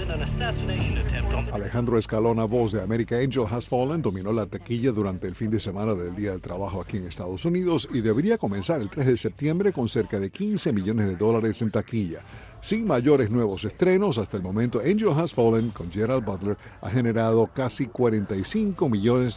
Alejandro Escalona, voz de America Angel Has Fallen, dominó la taquilla durante el fin de semana del Día del Trabajo aquí en Estados Unidos y debería comenzar el 3 de septiembre con cerca de $15 millones en taquilla. Sin mayores nuevos estrenos, hasta el momento Angel Has Fallen con Gerald Butler ha generado casi $45 millones.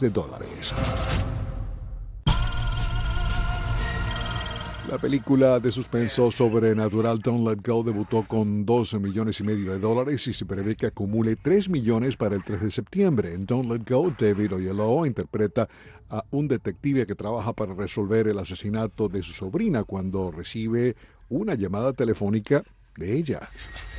La película de suspenso sobrenatural Don't Let Go debutó con $12,5 millones y se prevé que acumule $3 millones para el 3 de septiembre. En Don't Let Go, David Oyelowo interpreta a un detective que trabaja para resolver el asesinato de su sobrina cuando recibe una llamada telefónica de ella.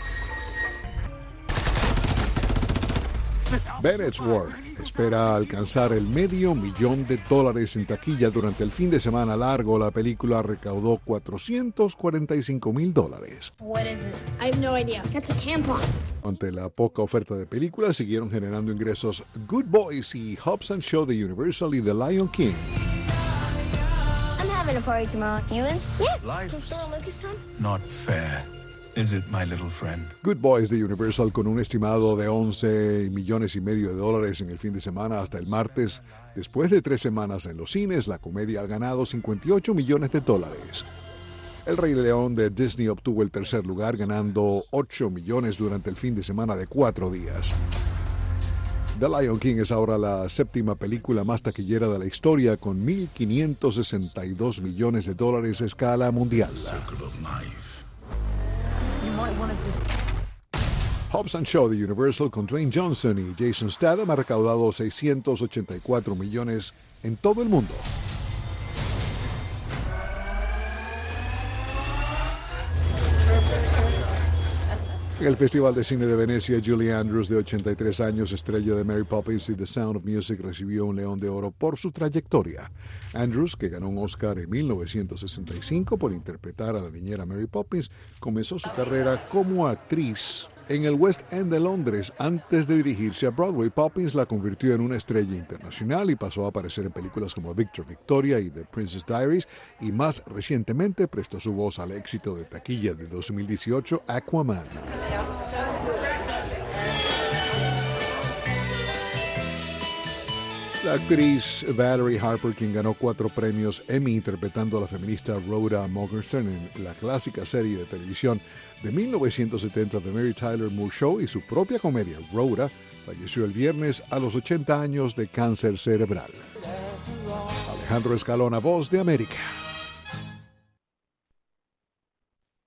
Bennett's War espera alcanzar el $500,000 en taquilla durante el fin de semana largo. La película recaudó $445,000. What is it? I have no idea. That's a tampon. Ante la poca oferta de películas, siguieron generando ingresos Good Boys y Hobbs & Shaw de Universal y The Lion King. I'm having a party tomorrow. You in? Yeah. Life's Can Lucas come? not fair, is it, my little friend? Good Boys de Universal con un estimado de $11,5 millones en el fin de semana hasta el martes. Después de 3 semanas en los cines, la comedia ha ganado $58 millones. El Rey León de Disney obtuvo el tercer lugar, ganando $8 millones durante el fin de semana de 4 días. The Lion King es ahora la 7ª película más taquillera de la historia, con $1,562 millones a escala mundial. Hobbs & Shaw de Universal con Dwayne Johnson y Jason Statham ha recaudado $684 millones en todo el mundo. En el Festival de Cine de Venecia, Julie Andrews, de 83 años, estrella de Mary Poppins y The Sound of Music, recibió un León de Oro por su trayectoria. Andrews, que ganó un Oscar en 1965 por interpretar a la niñera Mary Poppins, comenzó su carrera como actriz en el West End de Londres. Antes de dirigirse a Broadway, Poppins la convirtió en una estrella internacional y pasó a aparecer en películas como Victoria y The Princess Diaries, y más recientemente prestó su voz al éxito de taquilla de 2018, Aquaman. La actriz Valerie Harper, quien ganó 4 premios Emmy interpretando a la feminista Rhoda Morgenstern en la clásica serie de televisión de 1970 The Mary Tyler Moore Show, y su propia comedia Rhoda, falleció el viernes a los 80 años de cáncer cerebral. Alejandro Escalona, Voz de América.